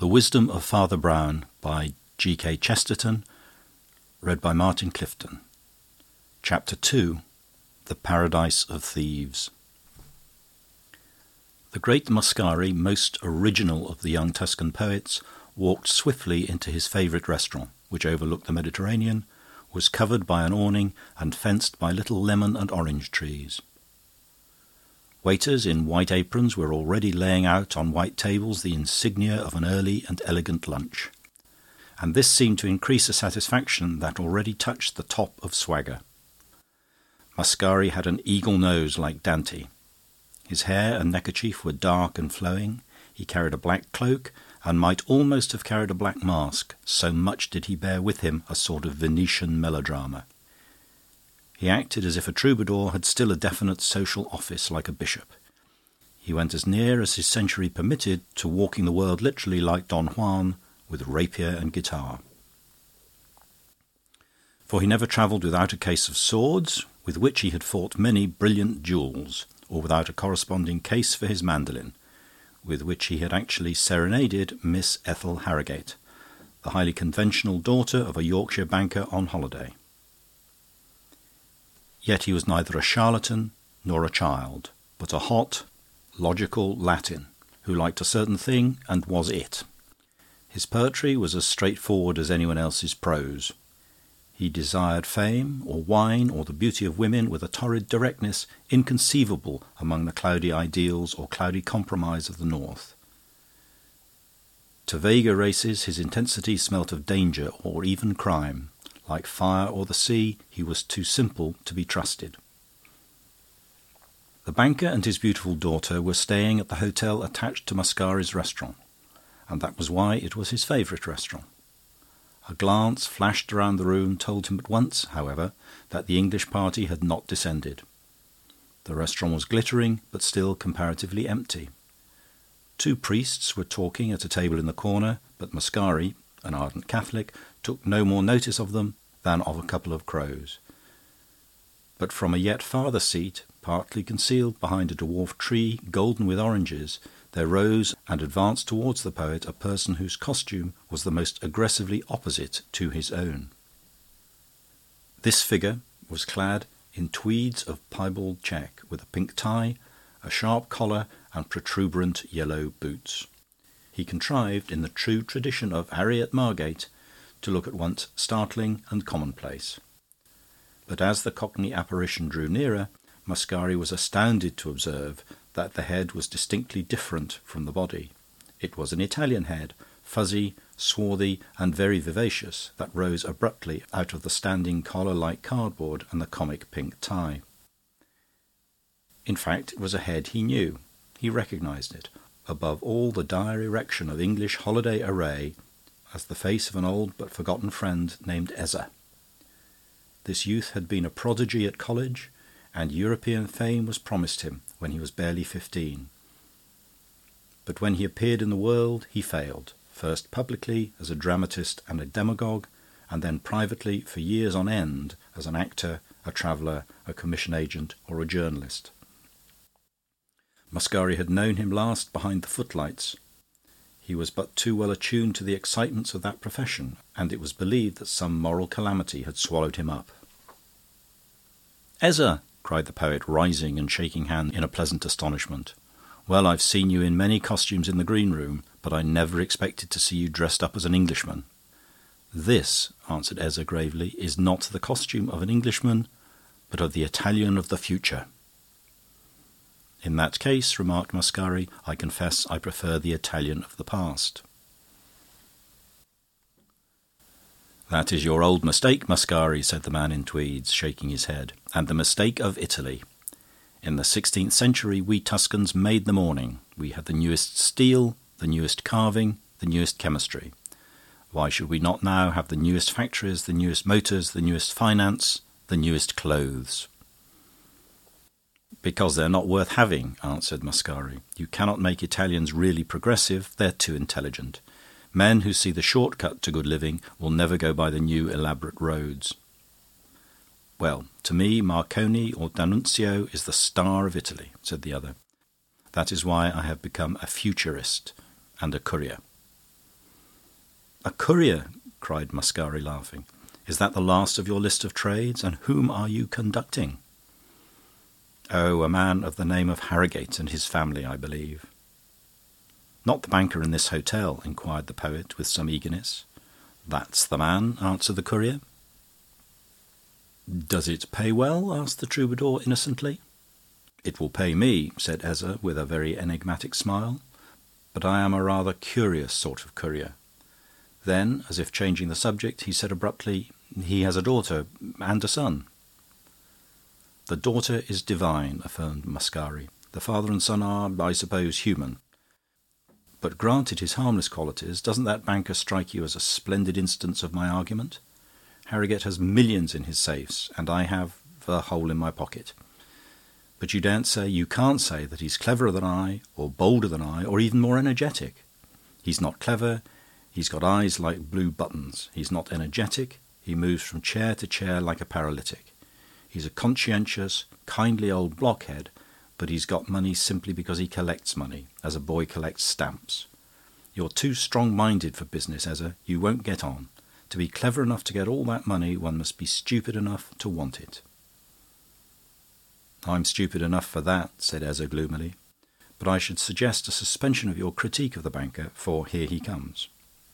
The Wisdom of Father Brown by G.K. Chesterton, read by Martin Clifton. Chapter 2. The Paradise of Thieves. The great Mascari, most original of the young Tuscan poets, walked swiftly into his favourite restaurant, which overlooked the Mediterranean, was covered by an awning and fenced by little lemon and orange trees. Waiters in white aprons were already laying out on white tables the insignia of an early and elegant lunch, and this seemed to increase a satisfaction that already touched the top of swagger. Mascari had an eagle nose like Dante. His hair and neckerchief were dark and flowing. He carried a black cloak, and might almost have carried a black mask, so much did he bear with him a sort of Venetian melodrama. He acted as if a troubadour had still a definite social office, like a bishop. He went as near as his century permitted to walking the world literally like Don Juan, with rapier and guitar. For he never travelled without a case of swords, with which he had fought many brilliant duels, or without a corresponding case for his mandolin, with which he had actually serenaded Miss Ethel Harrogate, the highly conventional daughter of a Yorkshire banker on holiday. Yet he was neither a charlatan nor a child, but a hot, logical Latin, who liked a certain thing and was it. His poetry was as straightforward as anyone else's prose. He desired fame, or wine, or the beauty of women with a torrid directness inconceivable among the cloudy ideals or cloudy compromise of the North. To vaguer races his intensity smelt of danger or even crime. Like fire or the sea, he was too simple to be trusted. The banker and his beautiful daughter were staying at the hotel attached to Mascari's restaurant, and that was why it was his favourite restaurant. A glance flashed around the room told him at once, however, that the English party had not descended. The restaurant was glittering, but still comparatively empty. 2 priests were talking at a table in the corner, but Mascari, an ardent Catholic, took no more notice of them than of a couple of crows. But from a yet farther seat, partly concealed behind a dwarf tree golden with oranges, there rose and advanced towards the poet a person whose costume was the most aggressively opposite to his own. This figure was clad in tweeds of piebald check, with a pink tie, a sharp collar, and protuberant yellow boots. He contrived, in the true tradition of Harriet Margate, to look at once startling and commonplace. But as the Cockney apparition drew nearer, Mascari was astounded to observe that the head was distinctly different from the body. It was an Italian head, fuzzy, swarthy, and very vivacious, that rose abruptly out of the standing collar like cardboard and the comic pink tie. In fact, it was a head he knew. He recognised it, above all the dire erection of English holiday array, as the face of an old but forgotten friend named Ezza. This youth had been a prodigy at college, and European fame was promised him when he was barely 15. But when he appeared in the world, he failed, first publicly as a dramatist and a demagogue, and then privately for years on end as an actor, a traveller, a commission agent, or a journalist. Mascari had known him last behind the footlights. He was but too well attuned to the excitements of that profession, and it was believed that some moral calamity had swallowed him up. "Ezza!" cried the poet, rising and shaking hands in a pleasant astonishment. "Well, I've seen you in many costumes in the green room, but I never expected to see you dressed up as an Englishman." "This," answered Ezza gravely, "is not the costume of an Englishman, but of the Italian of the future." "In that case," remarked Mascari, "I confess I prefer the Italian of the past." "That is your old mistake, Mascari," said the man in tweeds, shaking his head, "and the mistake of Italy. In the 16th century we Tuscans made the morning. We had the newest steel, the newest carving, the newest chemistry. Why should we not now have the newest factories, the newest motors, the newest finance, the newest clothes?" "Because they're not worth having," answered Mascari. "You cannot make Italians really progressive. They're too intelligent. Men who see the short-cut to good living will never go by the new elaborate roads." "Well, to me Marconi or D'Annunzio is the star of Italy," said the other. "That is why I have become a futurist and a courier." "A courier!" cried Mascari, laughing. "Is that the last of your list of trades? And whom are you conducting?" "Oh, a man of the name of Harrogate and his family, I believe." "Not the banker in this hotel?" inquired the poet with some eagerness. "That's the man," answered the courier. "Does it pay well?" asked the troubadour innocently. "It will pay me," said Ezza with a very enigmatic smile. "But I am a rather curious sort of courier." Then, as if changing the subject, he said abruptly, "He has a daughter and a son." "The daughter is divine," affirmed Mascari. "The father and son are, I suppose, human. But granted his harmless qualities, doesn't that banker strike you as a splendid instance of my argument? Harrogate has millions in his safes, and I have a hole in my pocket. But you can't say that he's cleverer than I, or bolder than I, or even more energetic. He's not clever, he's got eyes like blue buttons. He's not energetic, he moves from chair to chair like a paralytic. He's a conscientious, kindly old blockhead, but he's got money simply because he collects money, as a boy collects stamps. You're too strong-minded for business, Ezza. You won't get on. To be clever enough to get all that money, one must be stupid enough to want it." "I'm stupid enough for that," said Ezza gloomily. "But I should suggest a suspension of your critique of the banker, for here he comes."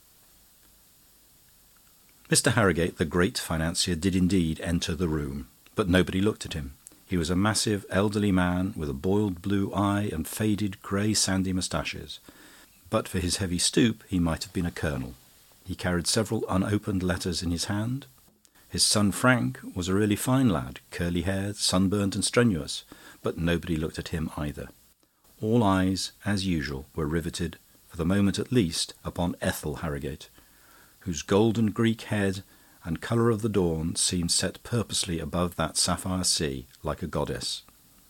Mr. Harrogate, the great financier, did indeed enter the room, but nobody looked at him. He was a massive, elderly man with a boiled blue eye and faded, grey, sandy moustaches. But for his heavy stoop, he might have been a colonel. He carried several unopened letters in his hand. His son Frank was a really fine lad, curly-haired, sunburnt and strenuous, but nobody looked at him either. All eyes, as usual, were riveted, for the moment at least, upon Ethel Harrogate, whose golden Greek head and colour of the dawn seemed set purposely above that sapphire sea, like a goddess.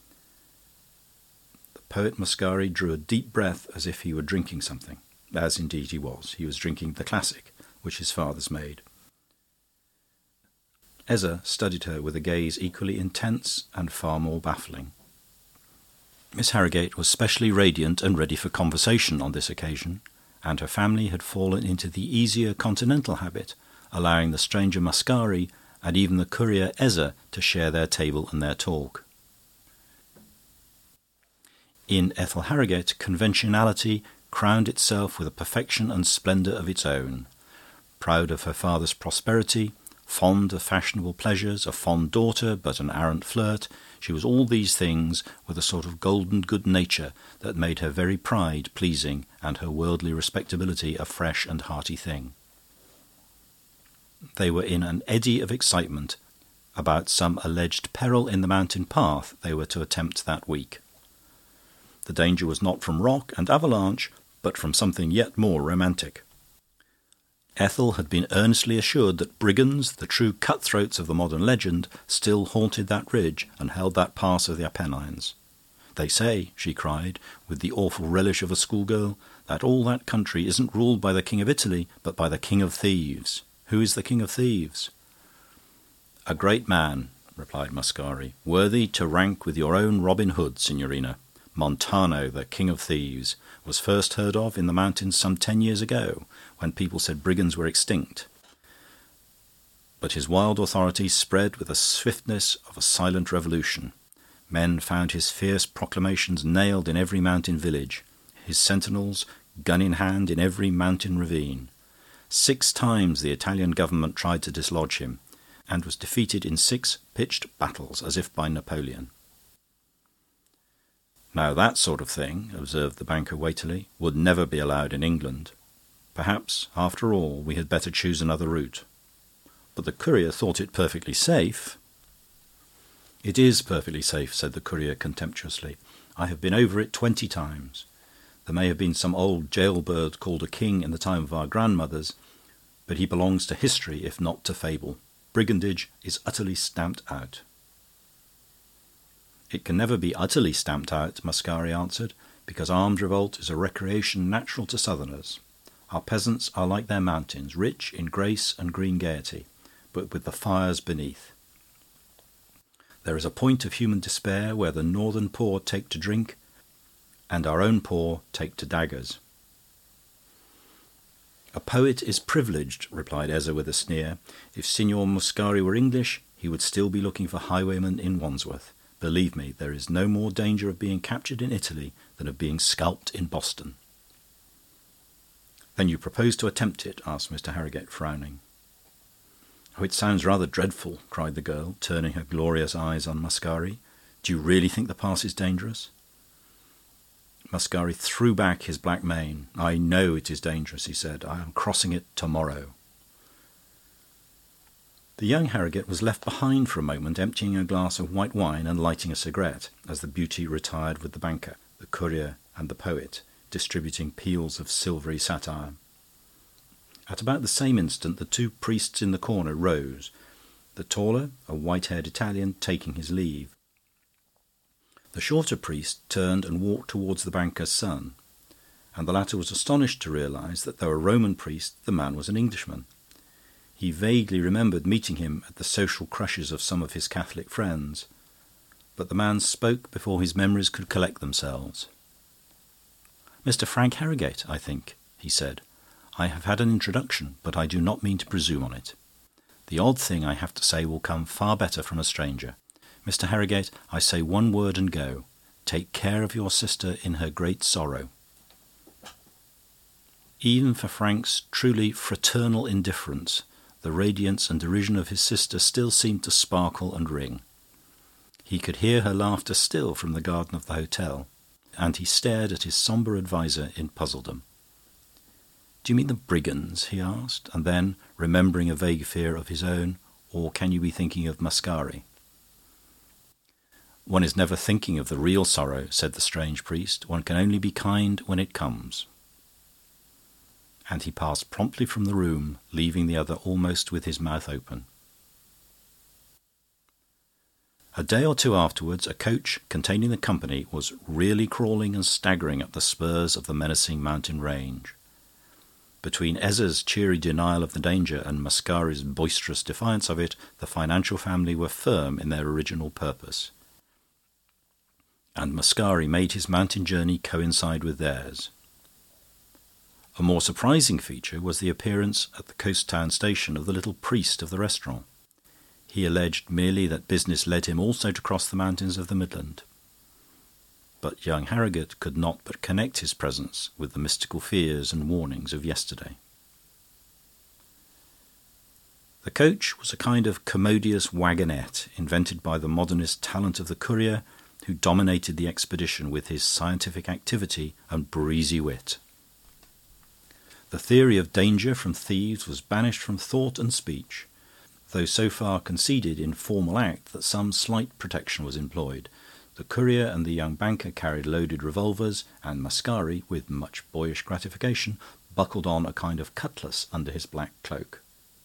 The poet Mascari drew a deep breath as if he were drinking something, as indeed he was. He was drinking the classic which his fathers made. Ezza studied her with a gaze equally intense and far more baffling. Miss Harrogate was specially radiant and ready for conversation on this occasion, and her family had fallen into the easier continental habit, allowing the stranger Mascari and even the courier Ezza to share their table and their talk. In Ethel Harrogate, conventionality crowned itself with a perfection and splendour of its own. Proud of her father's prosperity, fond of fashionable pleasures, a fond daughter but an arrant flirt, she was all these things with a sort of golden good nature that made her very pride pleasing and her worldly respectability a fresh and hearty thing. They were in an eddy of excitement about some alleged peril in the mountain path they were to attempt that week. The danger was not from rock and avalanche, but from something yet more romantic. Ethel had been earnestly assured that brigands, the true cutthroats of the modern legend, still haunted that ridge and held that pass of the Apennines. "They say," she cried, with the awful relish of a schoolgirl, "that all that country isn't ruled by the King of Italy, but by the King of Thieves. Who is the King of Thieves?" "A great man," replied Mascari, "worthy to rank with your own Robin Hood, Signorina. Montano, the King of Thieves, was first heard of in the mountains some 10 years ago, when people said brigands were extinct. But his wild authority spread with the swiftness of a silent revolution. Men found his fierce proclamations nailed in every mountain village, his sentinels, gun in hand, in every mountain ravine. 6 times the Italian government tried to dislodge him, and was defeated in 6 pitched battles, as if by Napoleon." "Now that sort of thing," observed the banker weightily, "would never be allowed in England. Perhaps, after all, we had better choose another route." But the courier thought it perfectly safe. "It is perfectly safe," said the courier contemptuously. "I have been over it 20 times. There may have been some old jailbird called a king in the time of our grandmothers, but he belongs to history if not to fable. Brigandage is utterly stamped out." "It can never be utterly stamped out," Mascari answered, "because armed revolt is a recreation natural to southerners. Our peasants are like their mountains, rich in grace and green gaiety, but with the fires beneath. There is a point of human despair where the northern poor take to drink, and our own poor take to daggers." "A poet is privileged," replied Ezza with a sneer. "If Signor Muscari were English, he would still be looking for highwaymen in Wandsworth. Believe me, there is no more danger of being captured in Italy than of being scalped in Boston." "Then you propose to attempt it?" asked Mr. Harrigate, frowning. "Oh, it sounds rather dreadful," cried the girl, turning her glorious eyes on Mascari. "Do you really think the pass is dangerous?" Mascari threw back his black mane. "I know it is dangerous," he said. "I am crossing it tomorrow." The young Harrigate was left behind for a moment, emptying a glass of white wine and lighting a cigarette, as the beauty retired with the banker, the courier, and the poet, distributing peals of silvery satire. At about the same instant the two priests in the corner rose, the taller, a white-haired Italian, taking his leave. The shorter priest turned and walked towards the banker's son, and the latter was astonished to realise that though a Roman priest, the man was an Englishman. He vaguely remembered meeting him at the social crushes of some of his Catholic friends, but the man spoke before his memories could collect themselves. "Mr. Frank Harrigate, I think," he said. "I have had an introduction, but I do not mean to presume on it. The odd thing I have to say will come far better from a stranger. Mr. Harrigate, I say one word and go. Take care of your sister in her great sorrow." Even for Frank's truly fraternal indifference, the radiance and derision of his sister still seemed to sparkle and ring. He could hear her laughter still from the garden of the hotel, and he stared at his sombre adviser in puzzledom. "Do you mean the brigands?" he asked, and then, remembering a vague fear of his own, "Or can you be thinking of Mascari?" "One is never thinking of the real sorrow," said the strange priest. "One can only be kind when it comes." And he passed promptly from the room, leaving the other almost with his mouth open. A day or two afterwards, a coach containing the company was really crawling and staggering up the spurs of the menacing mountain range. Between Ezza's cheery denial of the danger and Mascari's boisterous defiance of it, the financial family were firm in their original purpose, and Mascari made his mountain journey coincide with theirs. A more surprising feature was the appearance at the coast town station of the little priest of the restaurant. He alleged merely that business led him also to cross the mountains of the Midland. But young Harrigate could not but connect his presence with the mystical fears and warnings of yesterday. The coach was a kind of commodious wagonette invented by the modernist talent of the courier, who dominated the expedition with his scientific activity and breezy wit. The theory of danger from thieves was banished from thought and speech, though so far conceded in formal act that some slight protection was employed. The courier and the young banker carried loaded revolvers, and Mascari, with much boyish gratification, buckled on a kind of cutlass under his black cloak.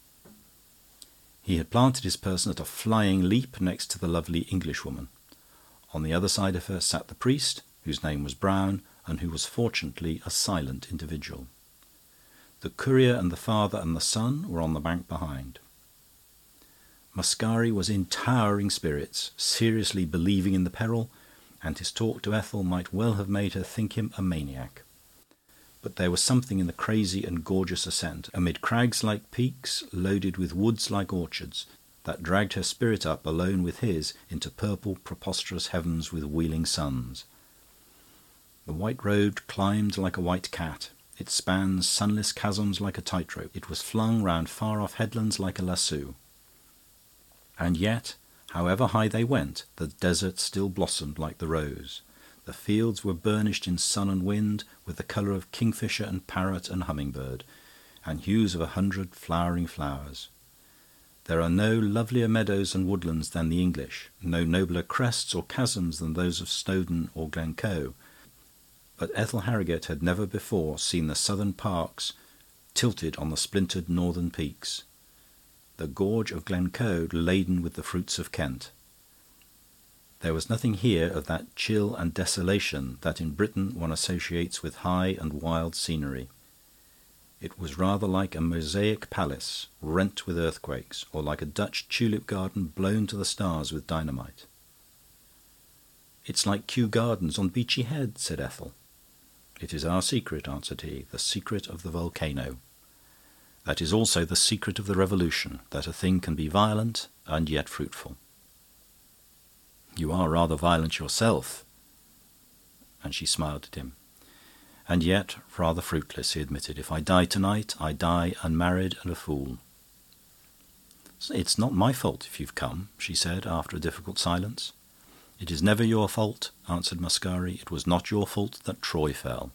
He had planted his person at a flying leap next to the lovely Englishwoman. On the other side of her sat the priest, whose name was Brown, and who was fortunately a silent individual. The courier and the father and the son were on the bank behind. Mascari was in towering spirits, seriously believing in the peril, and his talk to Ethel might well have made her think him a maniac. But there was something in the crazy and gorgeous ascent, amid crags like peaks, loaded with woods like orchards, that dragged her spirit up alone with his into purple, preposterous heavens with wheeling suns. The white road climbed like a white cat. It spanned sunless chasms like a tightrope. It was flung round far-off headlands like a lasso. And yet, however high they went, the desert still blossomed like the rose. The fields were burnished in sun and wind with the colour of kingfisher and parrot and hummingbird, and hues of 100 flowering flowers. There are no lovelier meadows and woodlands than the English, no nobler crests or chasms than those of Snowdon or Glencoe. But Ethel Harrigate had never before seen the southern parks tilted on the splintered northern peaks, the gorge of Glencoe laden with the fruits of Kent. There was nothing here of that chill and desolation that in Britain one associates with high and wild scenery. It was rather like a mosaic palace rent with earthquakes, or like a Dutch tulip garden blown to the stars with dynamite. "It's like Kew Gardens on Beachy Head," said Ethel. "It is our secret," answered he, "the secret of the volcano. That is also the secret of the revolution, that a thing can be violent and yet fruitful. You are rather violent yourself. And she smiled at him. And yet rather fruitless, he admitted. If I die tonight, I die unmarried and a fool. It's not my fault if you've come, she said, after a difficult silence. It is never your fault, answered Mascari. It was not your fault that Troy fell.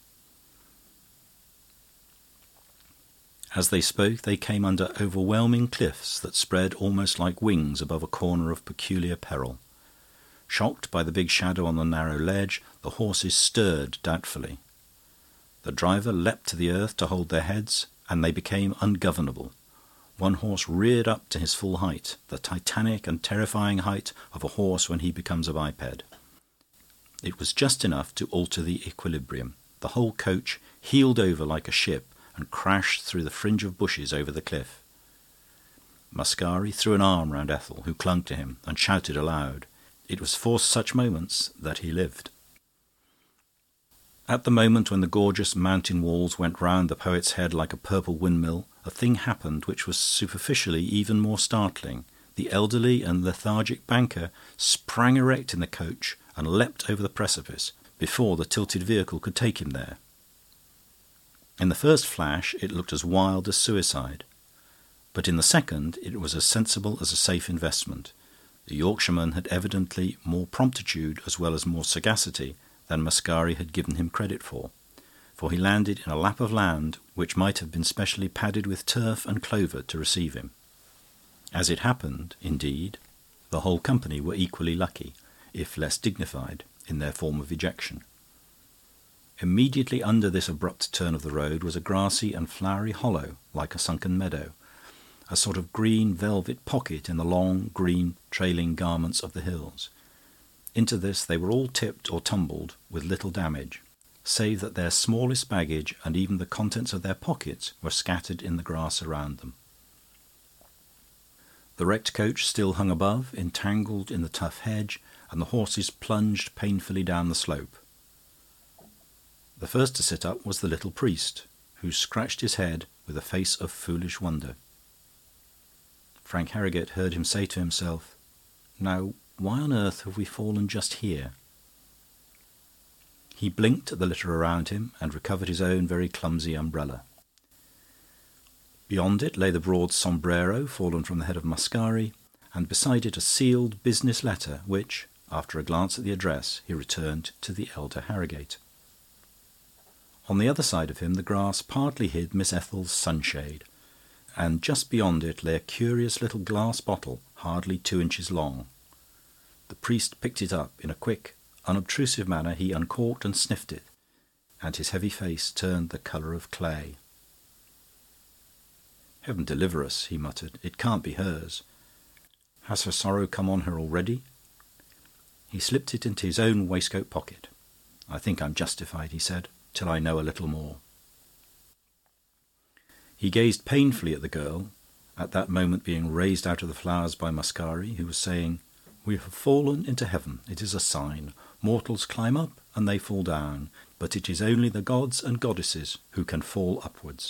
As they spoke, they came under overwhelming cliffs that spread almost like wings above a corner of peculiar peril. Shocked by the big shadow on the narrow ledge, the horses stirred doubtfully. The driver leapt to the earth to hold their heads, and they became ungovernable. One horse reared up to his full height, the titanic and terrifying height of a horse when he becomes a biped. It was just enough to alter the equilibrium. The whole coach heeled over like a ship and crashed through the fringe of bushes over the cliff. Mascari threw an arm round Ethel, who clung to him, and shouted aloud. It was for such moments that he lived. At the moment when the gorgeous mountain walls went round the poet's head like a purple windmill, a thing happened which was superficially even more startling. The elderly and lethargic banker sprang erect in the coach and leapt over the precipice before the tilted vehicle could take him there. In the first flash it looked as wild as suicide, but in the second it was as sensible as a safe investment. The Yorkshireman had evidently more promptitude as well as more sagacity than Mascari had given him credit for he landed in a lap of land which might have been specially padded with turf and clover to receive him. As it happened, indeed, the whole company were equally lucky, if less dignified, in their form of ejection. Immediately under this abrupt turn of the road was a grassy and flowery hollow, like a sunken meadow, a sort of green velvet pocket in the long, green, trailing garments of the hills. Into this they were all tipped or tumbled with little damage, save that their smallest baggage and even the contents of their pockets were scattered in the grass around them. The wrecked coach still hung above, entangled in the tough hedge, and the horses plunged painfully down the slope. The first to sit up was the little priest, who scratched his head with a face of foolish wonder. Frank Harrogate heard him say to himself, "Now, why on earth have we fallen just here?" He blinked at the litter around him and recovered his own very clumsy umbrella. Beyond it lay the broad sombrero fallen from the head of Mascari, and beside it a sealed business letter which, after a glance at the address, he returned to the elder Harrogate. On the other side of him the grass partly hid Miss Ethel's sunshade, and just beyond it lay a curious little glass bottle hardly 2 inches long. The priest picked it up. In a quick, unobtrusive manner he uncorked and sniffed it, and his heavy face turned the colour of clay. "Heaven deliver us," he muttered. "It can't be hers. Has her sorrow come on her already?" He slipped it into his own waistcoat pocket. "I think I'm justified," he said, "till I know a little more." He gazed painfully at the girl, at that moment being raised out of the flowers by Mascari, who was saying, "We have fallen into heaven. It is a sign. Mortals climb up and they fall down, but it is only the gods and goddesses who can fall upwards."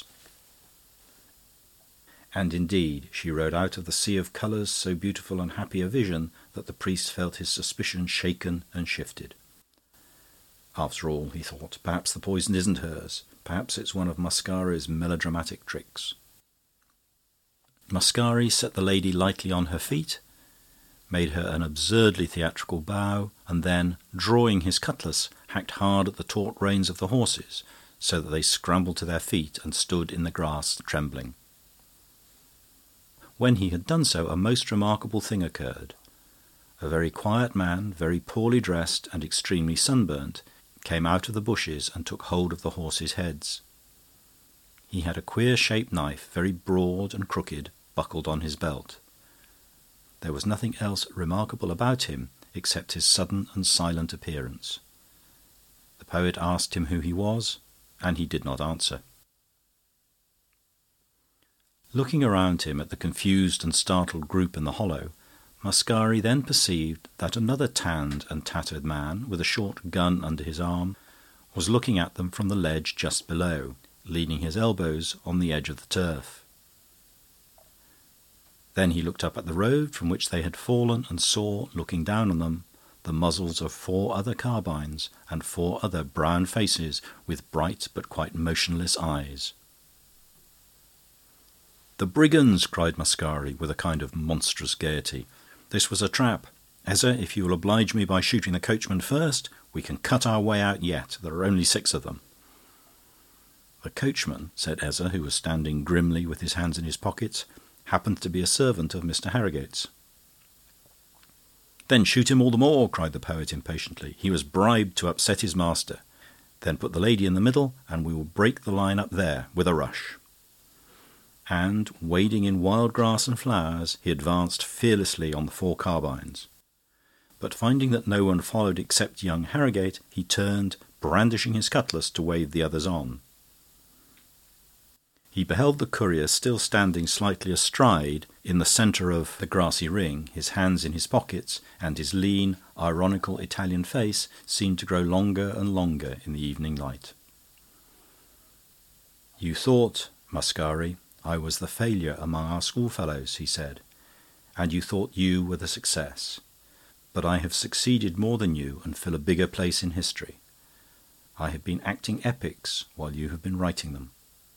And indeed, she rode out of the sea of colours so beautiful and happy a vision that the priest felt his suspicion shaken and shifted. After all, he thought, perhaps the poison isn't hers. Perhaps it's one of Mascari's melodramatic tricks. Mascari set the lady lightly on her feet, made her an absurdly theatrical bow, and then, drawing his cutlass, hacked hard at the taut reins of the horses, so that they scrambled to their feet and stood in the grass trembling. When he had done so, a most remarkable thing occurred. A very quiet man, very poorly dressed and extremely sunburnt, came out of the bushes and took hold of the horses' heads. He had a queer-shaped knife, very broad and crooked, buckled on his belt. There was nothing else remarkable about him except his sudden and silent appearance. The poet asked him who he was, and he did not answer. Looking around him at the confused and startled group in the hollow, Mascari then perceived that another tanned and tattered man, with a short gun under his arm, was looking at them from the ledge just below, leaning his elbows on the edge of the turf. Then he looked up at the road from which they had fallen and saw, looking down on them, the muzzles of 4 other carbines and 4 other brown faces with bright but quite motionless eyes. "The brigands!" cried Mascari, with a kind of monstrous gaiety. "This was a trap. Eza, if you will oblige me by shooting the coachman first, we can cut our way out yet. There are only 6 of them." "The coachman," said Eza, who was standing grimly with his hands in his pockets, "happened to be a servant of Mr. Harrigate's." "Then shoot him all the more," cried the poet impatiently. "He was bribed to upset his master. Then put the lady in the middle, and we will break the line up there with a rush." And, wading in wild grass and flowers, he advanced fearlessly on the 4 carbines. But finding that no one followed except young Harrigate, he turned, brandishing his cutlass, to wave the others on. He beheld the courier still standing slightly astride in the centre of the grassy ring, his hands in his pockets, and his lean, ironical Italian face seemed to grow longer and longer in the evening light. "You thought, Mascari, I was the failure among our schoolfellows," he said, "and you thought you were the success. But I have succeeded more than you and fill a bigger place in history. I have been acting epics while you have been writing them."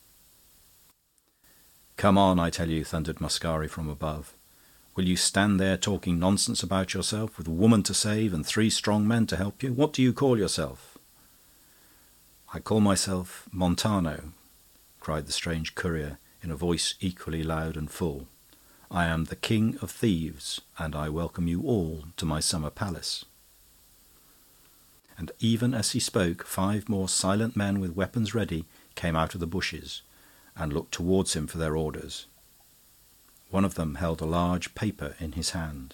"Come on, I tell you," thundered Mascari from above. "Will you stand there talking nonsense about yourself, with a woman to save and 3 strong men to help you? What do you call yourself?" "I call myself Montano," cried the strange courier, in a voice equally loud and full. "I am the King of Thieves, and I welcome you all to my summer palace." And even as he spoke, 5 more silent men with weapons ready came out of the bushes and looked towards him for their orders. One of them held a large paper in his hand.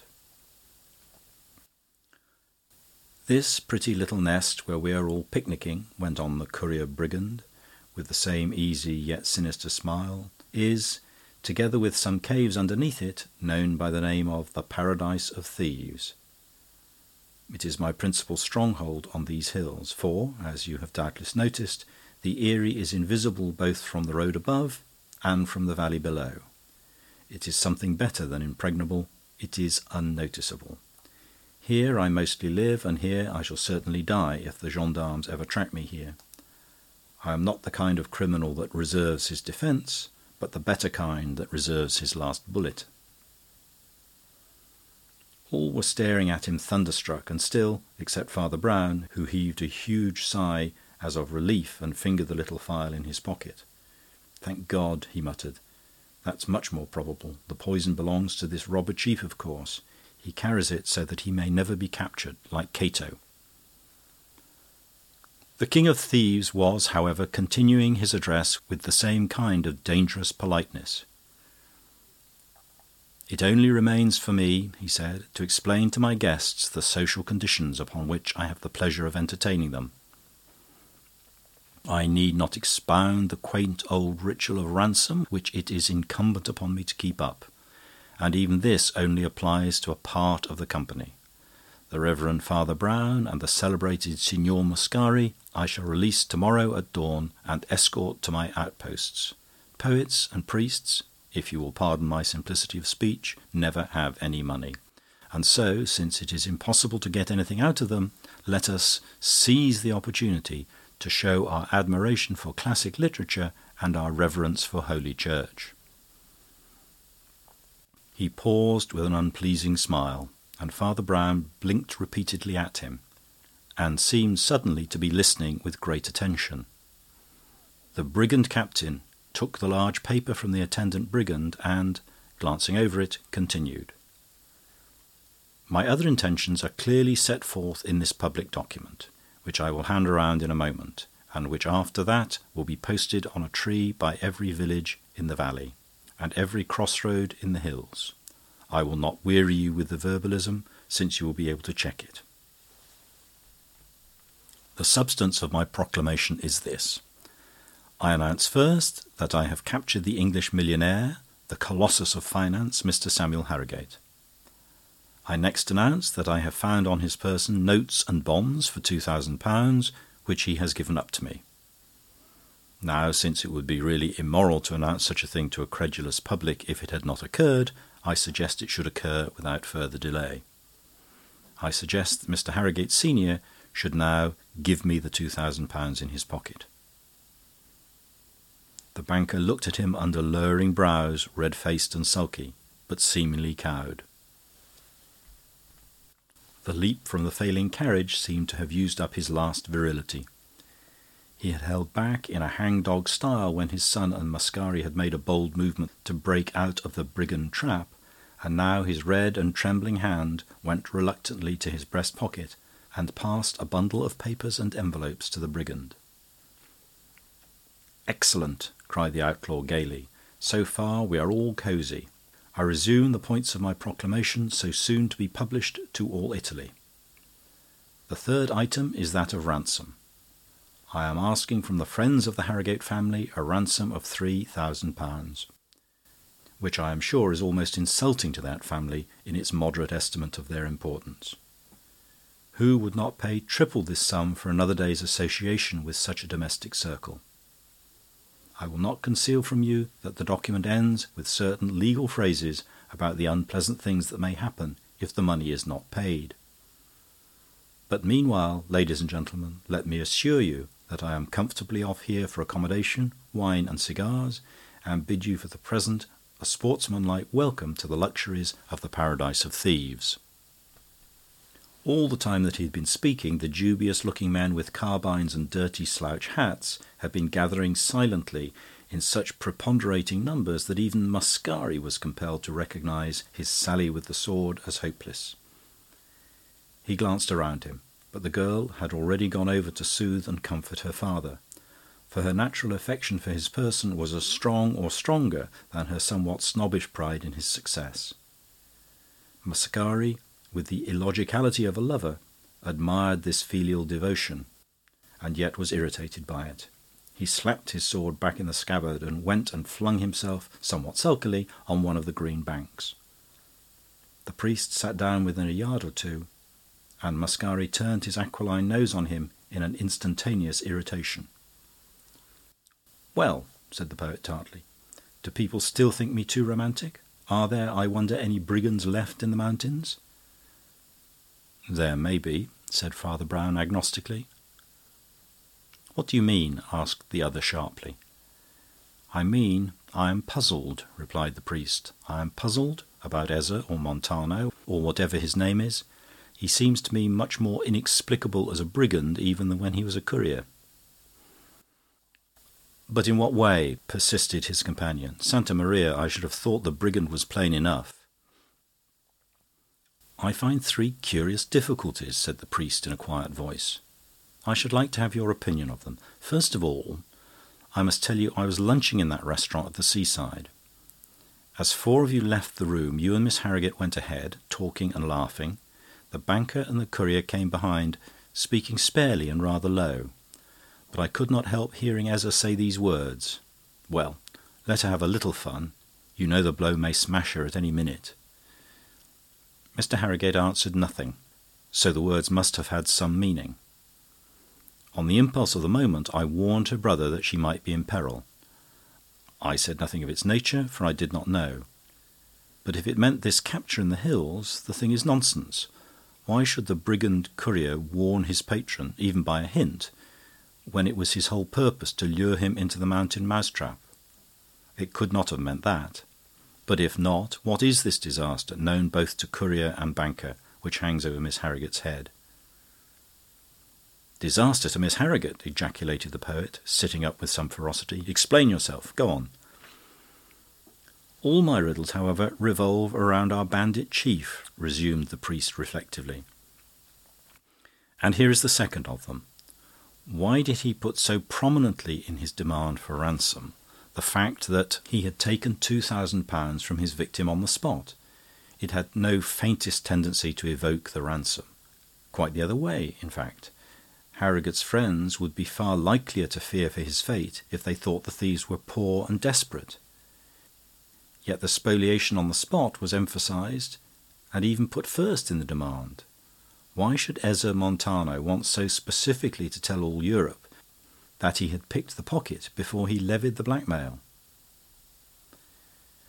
"This pretty little nest where we are all picnicking," went on the courier brigand, with the same easy yet sinister smile, "is, together with some caves underneath it, known by the name of the Paradise of Thieves. It is my principal stronghold on these hills, for, as you have doubtless noticed, the Erie is invisible both from the road above and from the valley below. It is something better than impregnable. It is unnoticeable. Here I mostly live, and here I shall certainly die if the gendarmes ever track me here. I am not the kind of criminal that reserves his defence, but the better kind that reserves his last bullet." All were staring at him thunderstruck, and still, except Father Brown, who heaved a huge sigh as of relief and fingered the little phial in his pocket. "Thank God," he muttered. "That's much more probable. The poison belongs to this robber chief, of course. He carries it so that he may never be captured, like Cato." The King of Thieves was, however, continuing his address with the same kind of dangerous politeness. "It only remains for me," he said, "to explain to my guests the social conditions upon which I have the pleasure of entertaining them. I need not expound the quaint old ritual of ransom which it is incumbent upon me to keep up, and even this only applies to a part of the company. The Reverend Father Brown and the celebrated Signor Mascari I shall release tomorrow at dawn and escort to my outposts. Poets and priests, if you will pardon my simplicity of speech, never have any money. And so, since it is impossible to get anything out of them, let us seize the opportunity to show our admiration for classic literature and our reverence for Holy Church." He paused with an unpleasing smile, and Father Brown blinked repeatedly at him, and seemed suddenly to be listening with great attention. The brigand captain took the large paper from the attendant brigand and, glancing over it, continued. "My other intentions are clearly set forth in this public document, which I will hand around in a moment, and which after that will be posted on a tree by every village in the valley, and every crossroad in the hills. I will not weary you with the verbalism, since you will be able to check it. The substance of my proclamation is this. I announce first that I have captured the English millionaire, the colossus of finance, Mr. Samuel Harrigate. I next announce that I have found on his person notes and bonds for £2,000, which he has given up to me. Now, since it would be really immoral to announce such a thing to a credulous public if it had not occurred, I suggest it should occur without further delay. I suggest that Mr. Harrogate Senior should now give me the £2,000 in his pocket." The banker looked at him under lowering brows, red-faced and sulky, but seemingly cowed. The leap from the failing carriage seemed to have used up his last virility. He had held back in a hang-dog style when his son and Mascari had made a bold movement to break out of the brigand trap, and now his red and trembling hand went reluctantly to his breast pocket and passed a bundle of papers and envelopes to the brigand. "Excellent!" cried the outlaw gaily. "So far we are all cosy. I resume the points of my proclamation, so soon to be published to all Italy. The third item is that of ransom. I am asking from the friends of the Harrogate family a ransom of £3,000, which I am sure is almost insulting to that family in its moderate estimate of their importance. Who would not pay triple this sum for another day's association with such a domestic circle? I will not conceal from you that the document ends with certain legal phrases about the unpleasant things that may happen if the money is not paid. But meanwhile, ladies and gentlemen, let me assure you that I am comfortably off here for accommodation, wine and cigars, and bid you for the present a sportsmanlike welcome to the luxuries of the paradise of thieves." All the time that he had been speaking, the dubious-looking men with carbines and dirty slouch hats had been gathering silently in such preponderating numbers that even Mascari was compelled to recognise his sally with the sword as hopeless. He glanced around him, but the girl had already gone over to soothe and comfort her father, for her natural affection for his person was as strong or stronger than her somewhat snobbish pride in his success. Mascari, with the illogicality of a lover, admired this filial devotion, and yet was irritated by it. He slapped his sword back in the scabbard and went and flung himself, somewhat sulkily, on one of the green banks. The priest sat down within a yard or two, and Mascari turned his aquiline nose on him in an instantaneous irritation. "Well," said the poet tartly, "do people still think me too romantic? Are there, I wonder, any brigands left in the mountains?" "There may be," said Father Brown agnostically. "What do you mean?" asked the other sharply. "I mean I am puzzled," replied the priest. "I am puzzled about Ezza or Montano, or whatever his name is. He seems to me much more inexplicable as a brigand even than when he was a courier." "But in what way?" persisted his companion. "Santa Maria, I should have thought the brigand was plain enough." "I find three curious difficulties," said the priest in a quiet voice. "I should like to have your opinion of them. First of all, I must tell you I was lunching in that restaurant at the seaside. As four of you left the room, you and Miss Harrogate went ahead, talking and laughing. The banker and the courier came behind, speaking sparely and rather low. But I could not help hearing Ezza say these words, 'Well, let her have a little fun. You know the blow may smash her at any minute.' Mr. Harrogate answered nothing, so the words must have had some meaning. On the impulse of the moment, I warned her brother that she might be in peril. I said nothing of its nature, for I did not know. But if it meant this capture in the hills, the thing is nonsense. Why should the brigand courier warn his patron, even by a hint, when it was his whole purpose to lure him into the mountain mousetrap? It could not have meant that. But if not, what is this disaster, known both to courier and banker, which hangs over Miss Harrogate's head?" "Disaster to Miss Harrogate!" ejaculated the poet, sitting up with some ferocity. "Explain yourself. Go on." "All my riddles, however, revolve around our bandit chief," resumed the priest reflectively. "And here is the second of them. Why did he put so prominently in his demand for ransom the fact that he had taken £2,000 from his victim on the spot? It had no faintest tendency to evoke the ransom. Quite the other way, in fact. Harrogate's friends would be far likelier to fear for his fate if they thought the thieves were poor and desperate. Yet the spoliation on the spot was emphasised and even put first in the demand. Why should Ezza Montano want so specifically to tell all Europe that he had picked the pocket before he levied the blackmail?"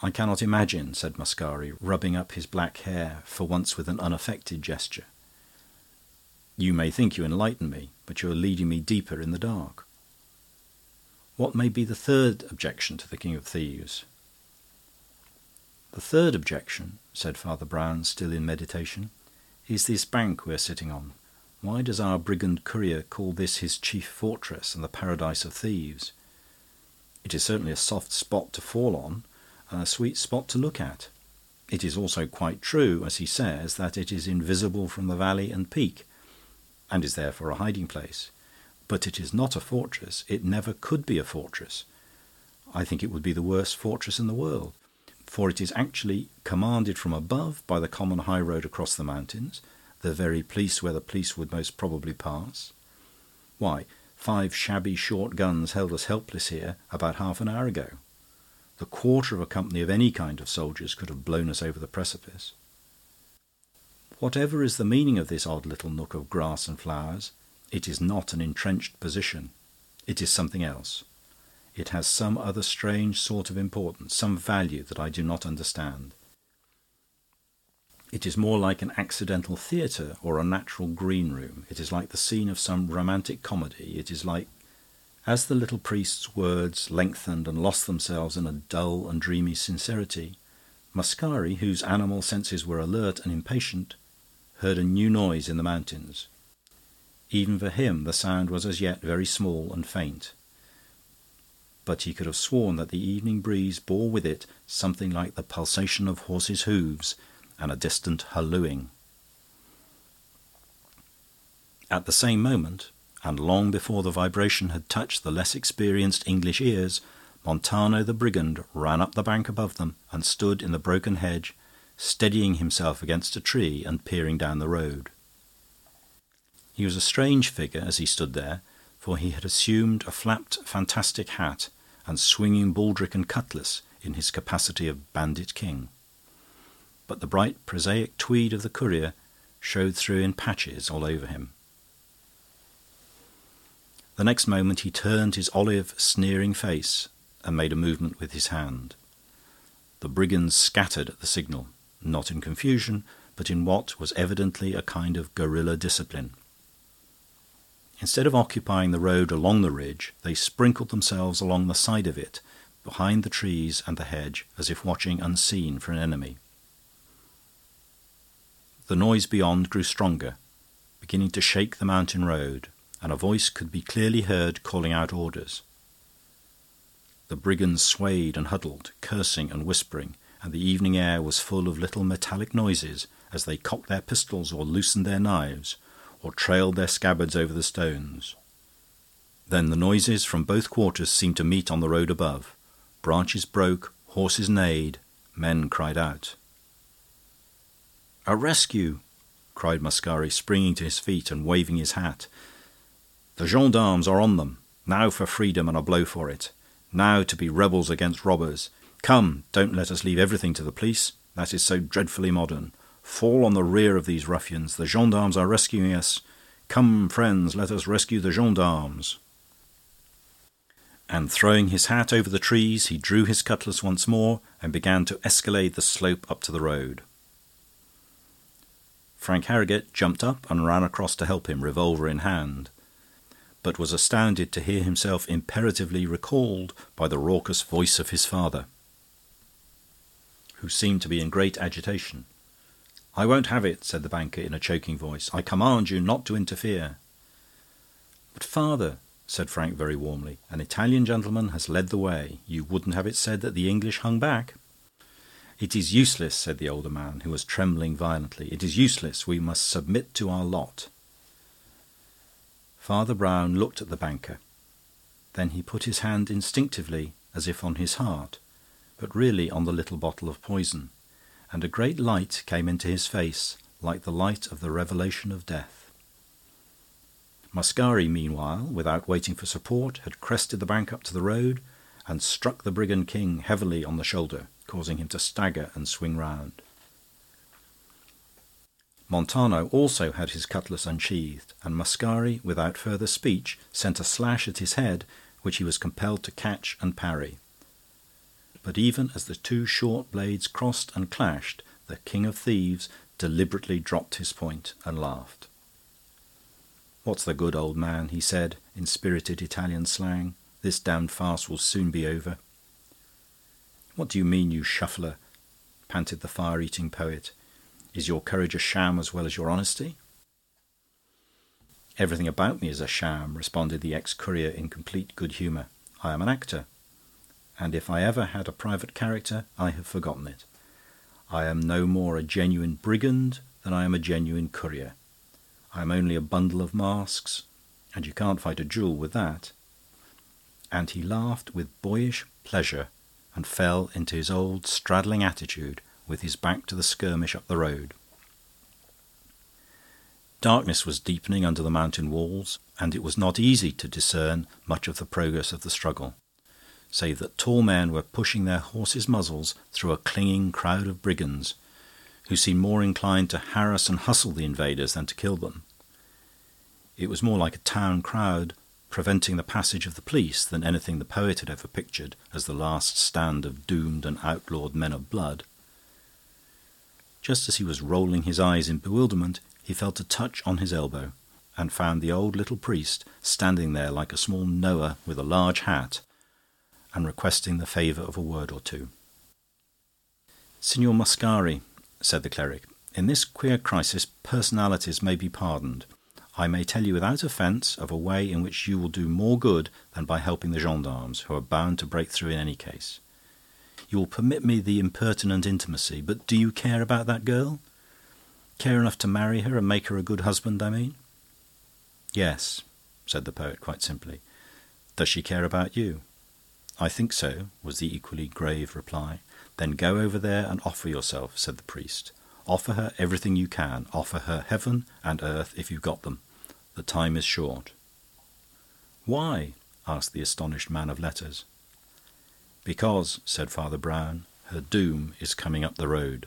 "I cannot imagine," said Mascari, rubbing up his black hair, for once with an unaffected gesture. "You may think you enlighten me, but you are leading me deeper in the dark." "What may be the third objection to the King of Thieves?" "The third objection," said Father Brown, still in meditation, "is this bank we are sitting on. Why does our brigand courier call this his chief fortress and the paradise of thieves? It is certainly a soft spot to fall on, and a sweet spot to look at. It is also quite true, as he says, that it is invisible from the valley and peak, and is therefore a hiding place. But it is not a fortress. It never could be a fortress. I think it would be the worst fortress in the world, for it is actually commanded from above by the common high road across the mountains, the very place where the police would most probably pass. Why, 5 shabby short guns held us helpless here about half an hour ago. The quarter of a company of any kind of soldiers could have blown us over the precipice. Whatever is the meaning of this odd little nook of grass and flowers, it is not an entrenched position. It is something else. It has some other strange sort of importance, some value that I do not understand. It is more like an accidental theatre or a natural green room. It is like the scene of some romantic comedy. It is like..." As the little priest's words lengthened and lost themselves in a dull and dreamy sincerity, Mascari, whose animal senses were alert and impatient, heard a new noise in the mountains. Even for him the sound was as yet very small and faint, but he could have sworn that the evening breeze bore with it something like the pulsation of horses' hooves and a distant hallooing. At the same moment, and long before the vibration had touched the less experienced English ears, Montano the brigand ran up the bank above them and stood in the broken hedge, steadying himself against a tree and peering down the road. He was a strange figure as he stood there, for he had assumed a flapped fantastic hat and swinging baldric and cutlass in his capacity of bandit king. But the bright prosaic tweed of the courier showed through in patches all over him. The next moment he turned his olive, sneering face and made a movement with his hand. The brigands scattered at the signal, not in confusion, but in what was evidently a kind of guerrilla discipline. Instead of occupying the road along the ridge, they sprinkled themselves along the side of it, behind the trees and the hedge, as if watching unseen for an enemy. The noise beyond grew stronger, beginning to shake the mountain road, and a voice could be clearly heard calling out orders. The brigands swayed and huddled, cursing and whispering, and the evening air was full of little metallic noises as they cocked their pistols or loosened their knives or trailed their scabbards over the stones. Then the noises from both quarters seemed to meet on the road above. Branches broke, horses neighed, men cried out. "A rescue!" cried Mascari, springing to his feet and waving his hat. "The gendarmes are on them. Now for freedom and a blow for it. Now to be rebels against robbers. Come, don't let us leave everything to the police. That is so dreadfully modern. Fall on the rear of these ruffians. The gendarmes are rescuing us. Come, friends, let us rescue the gendarmes." And throwing his hat over the trees, he drew his cutlass once more and began to escalade the slope up to the road. Frank Harrogate jumped up and ran across to help him, revolver in hand, but was astounded to hear himself imperatively recalled by the raucous voice of his father, who seemed to be in great agitation. "I won't have it," said the banker in a choking voice. "I command you not to interfere." "But, father," said Frank very warmly, "an Italian gentleman has led the way. You wouldn't have it said that the English hung back." "It is useless," said the older man, who was trembling violently. "It is useless. We must submit to our lot." Father Brown looked at the banker. Then he put his hand instinctively, as if on his heart, but really on the little bottle of poison, and a great light came into his face, like the light of the revelation of death. Mascari, meanwhile, without waiting for support, had crested the bank up to the road and struck the brigand king heavily on the shoulder, causing him to stagger and swing round. Montano also had his cutlass unsheathed, and Mascari, without further speech, sent a slash at his head, which he was compelled to catch and parry. But even as the two short blades crossed and clashed, the King of Thieves deliberately dropped his point and laughed. "What's the good, old man?" he said, in spirited Italian slang. "This damned farce will soon be over." "What do you mean, you shuffler?" panted the fire-eating poet. "Is your courage a sham as well as your honesty?" "Everything about me is a sham," responded the ex-courier in complete good humour. "I am an actor, and if I ever had a private character, I have forgotten it. I am no more a genuine brigand than I am a genuine courier. I am only a bundle of masks, and you can't fight a duel with that." And he laughed with boyish pleasure and fell into his old straddling attitude with his back to the skirmish up the road. Darkness was deepening under the mountain walls, and it was not easy to discern much of the progress of the struggle, save that tall men were pushing their horses' muzzles through a clinging crowd of brigands, who seemed more inclined to harass and hustle the invaders than to kill them. It was more like a town crowd preventing the passage of the police than anything the poet had ever pictured as the last stand of doomed and outlawed men of blood. Just as he was rolling his eyes in bewilderment, he felt a touch on his elbow, and found the old little priest standing there like a small Noah with a large hat, and requesting the favour of a word or two. "Signor Mascari," said the cleric, "in this queer crisis personalities may be pardoned. I may tell you without offence of a way in which you will do more good than by helping the gendarmes, who are bound to break through in any case. You will permit me the impertinent intimacy, but do you care about that girl? Care enough to marry her and make her a good husband, I mean?" "Yes," said the poet quite simply. "Does she care about you?" "I think so," was the equally grave reply. "Then go over there and offer yourself," said the priest. "Offer her everything you can. Offer her heaven and earth if you've got them. The time is short." "Why?" asked the astonished man of letters. "Because," said Father Brown, "her doom is coming up the road."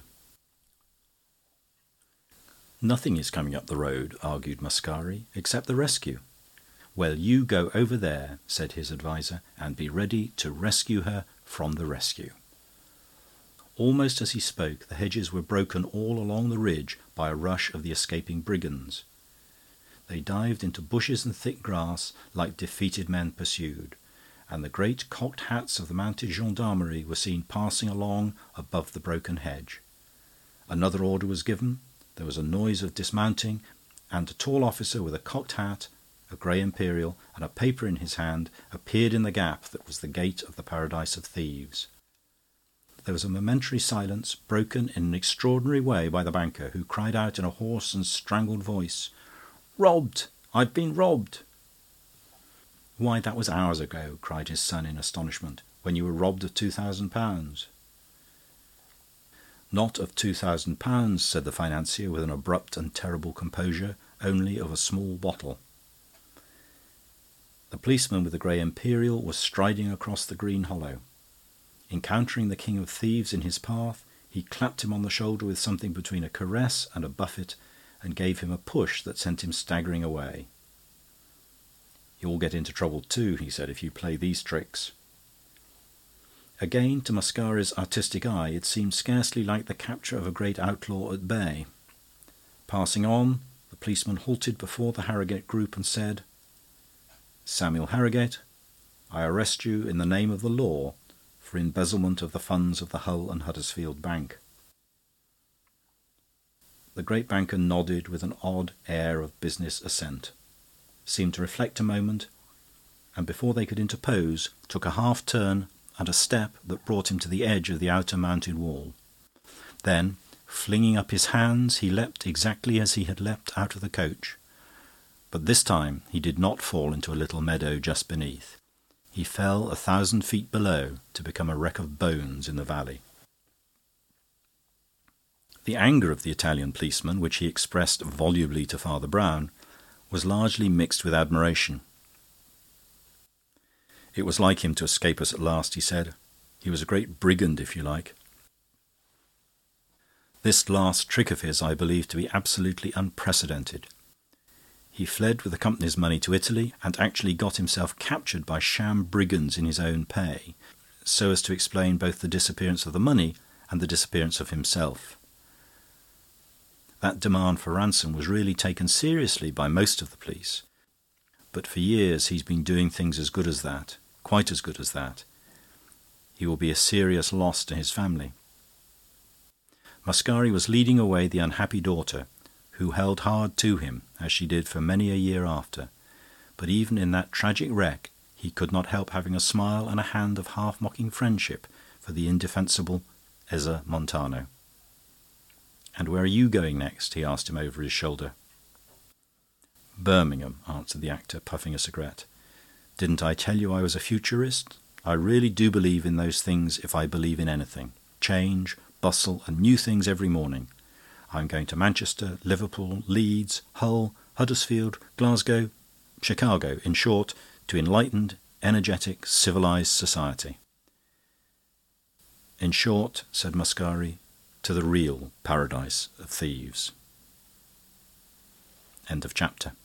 "Nothing is coming up the road," argued Mascari, "except the rescue." "Well, you go over there," said his adviser, "and be ready to rescue her from the rescue." Almost as he spoke, the hedges were broken all along the ridge by a rush of the escaping brigands. They dived into bushes and thick grass like defeated men pursued, and the great cocked hats of the mounted gendarmerie were seen passing along above the broken hedge. Another order was given, there was a noise of dismounting, and a tall officer with a cocked hat, a grey imperial, and a paper in his hand appeared in the gap that was the gate of the Paradise of Thieves. There was a momentary silence, broken in an extraordinary way by the banker, who cried out in a hoarse and strangled voice, "Robbed! I've been robbed!" "Why, that was hours ago," cried his son in astonishment, "when you were robbed of £2,000. "Not of £2,000, said the financier with an abrupt and terrible composure, "only of a small bottle." The policeman with the grey imperial was striding across the green hollow. Encountering the King of Thieves in his path, he clapped him on the shoulder with something between a caress and a buffet, and gave him a push that sent him staggering away. "You'll get into trouble too," he said, "if you play these tricks." Again, to Mascari's artistic eye, it seemed scarcely like the capture of a great outlaw at bay. Passing on, the policeman halted before the Harrogate group and said, "Samuel Harrogate, I arrest you in the name of the law for embezzlement of the funds of the Hull and Huddersfield Bank." The great banker nodded with an odd air of business assent, seemed to reflect a moment, and before they could interpose, took a half-turn and a step that brought him to the edge of the outer mounted wall. Then, flinging up his hands, he leapt exactly as he had leapt out of the coach. But this time he did not fall into a little meadow just beneath. He fell 1,000 feet below to become a wreck of bones in the valley. The anger of the Italian policeman, which he expressed volubly to Father Brown, was largely mixed with admiration. "It was like him to escape us at last," he said. "He was a great brigand, if you like. This last trick of his I believe to be absolutely unprecedented. He fled with the company's money to Italy, and actually got himself captured by sham brigands in his own pay, so as to explain both the disappearance of the money and the disappearance of himself. That demand for ransom was really taken seriously by most of the police, but for years he's been doing things as good as that, quite as good as that. He will be a serious loss to his family. Mascari was leading away the unhappy daughter, who held hard to him, as she did for many a year after. But even in that tragic wreck, he could not help having a smile and a hand of half-mocking friendship for the indefensible Ezza Montano. "And where are you going next?" he asked him over his shoulder. "Birmingham," answered the actor, puffing a cigarette. "Didn't I tell you I was a futurist? I really do believe in those things if I believe in anything. Change, bustle, and new things every morning. I'm going to Manchester, Liverpool, Leeds, Hull, Huddersfield, Glasgow, Chicago, in short, to enlightened, energetic, civilised society." "In short," said Mascari, "to the real paradise of thieves." End of chapter.